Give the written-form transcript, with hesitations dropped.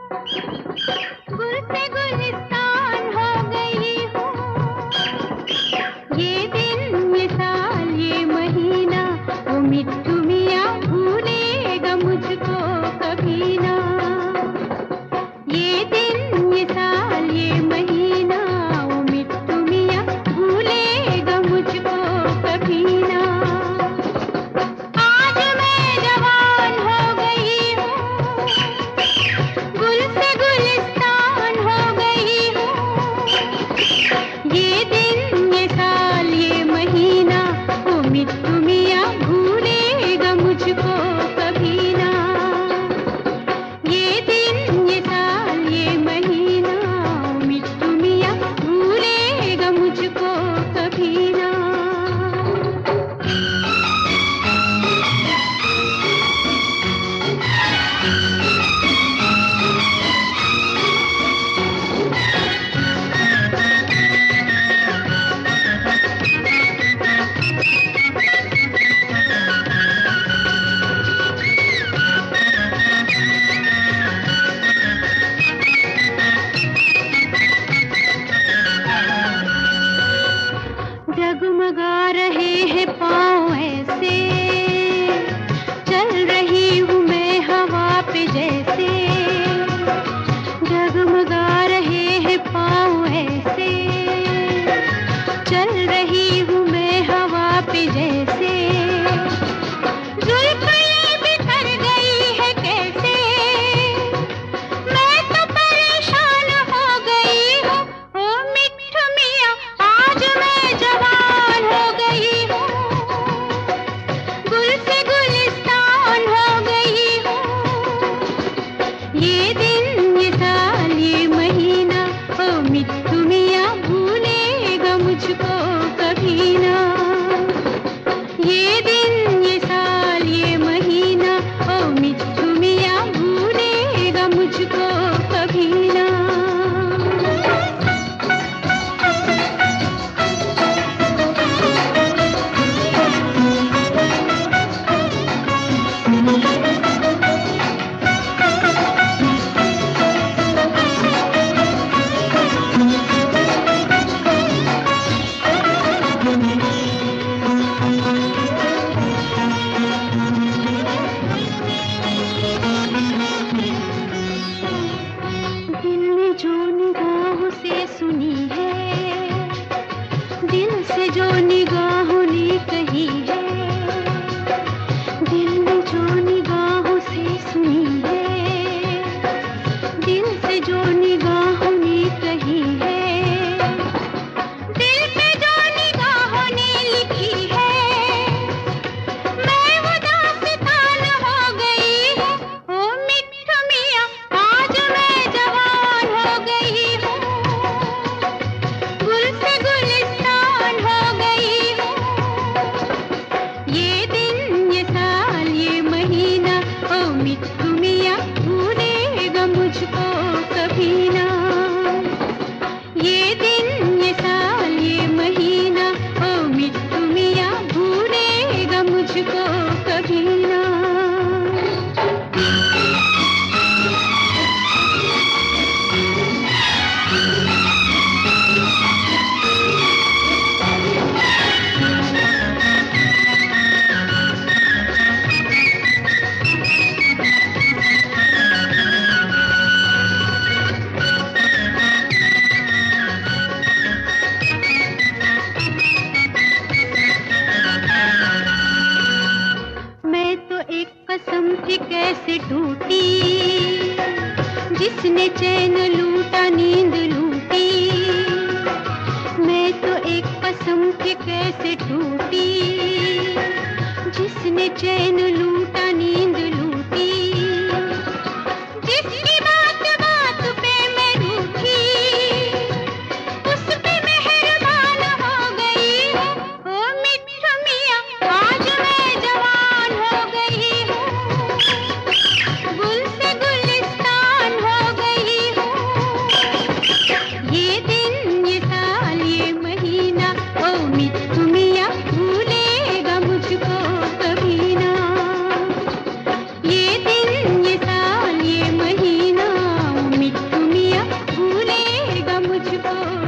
गुल से गुलिस्तान हो गई हूँ, ये दिन ये साल ये महीना, वो मिट्ठू मियाँ भूलेगा मुझको कभी ना। ये दिन ये साल ये महीना, वो मिट्ठू मियाँ भूलेगा मुझको कभी ना। आज मैं जवान हो गई हूँ, गुल से गुलिस्तान हो गई हूँ, ये दिन ये साल ये महीना, वो मिट्ठू मियाँ भूलेगा मुझको कभी ना। ये दिन ये साल ये महीना, वो मिट्ठू मियाँ भूलेगा मुझको कभी ना। डगमगा रहे हैं पाँव ऐसे, चल रही हूँ मैं हवा पे जैसे। डगमगा रहे हैं पाँव ऐसे, चल रही हूँ मैं हवा पे जैसे। जुल्फ ये बिखर गई है कैसे, मैं तो परेशान हो गई हूँ। ओ मिट्ठू मियाँ आज मैं जवान हो गई हूँ, गुल से गुलिस्तान हो गई हूँ। ये दिन ये साल ये महीना, ओ मिट्ठू मियाँ भूलेगा मुझको कभी ना। ये दिन ये साल ये महीना, ओ मिट्ठू मियाँ भूलेगा मुझको कभी ना। दिल ने जो निगाहों से सुनी है, दिल से जो निगाहों ने कही है। दिल ने जो निगाहों से सुनी है, दिल से जो निगाहों ने कही है। दिल पे जो निगाहों ने लिखी है, मैं वो दास्तान हो गई हूँ। ओ मिट्ठू मियाँ आज मैं जवान हो गई हूँ, गुल से गुलिस्तान हो गई हूँ। ये दिन ये साल ये महीना, ओ मिट्ठू मियाँ भूलेगा मुझको कभी ना। ये दिन ये साल ये महीना, ओ मिट्ठू मियाँ भूलेगा मुझको कभी ना। मैं तो एक कसम थी कैसे टूटी, जिसने चैन लूटा नींद लूटी। मैं तो एक कसम थी कैसे टूटी, जिसने चैन लूटा नींद लूटी। जिसकी बात बात पे मैं रूठी, उस पे मेहरबान हो गई हूँ। ओ मिट्ठू मियाँ आज मैं जवान हो गई हूँ, गुल से गुलिस्तान हो गई हूँ। ये दिन ये साल ये महीना, ओ मिट्ठू मियाँ भूलेगा मुझको कभी ना। को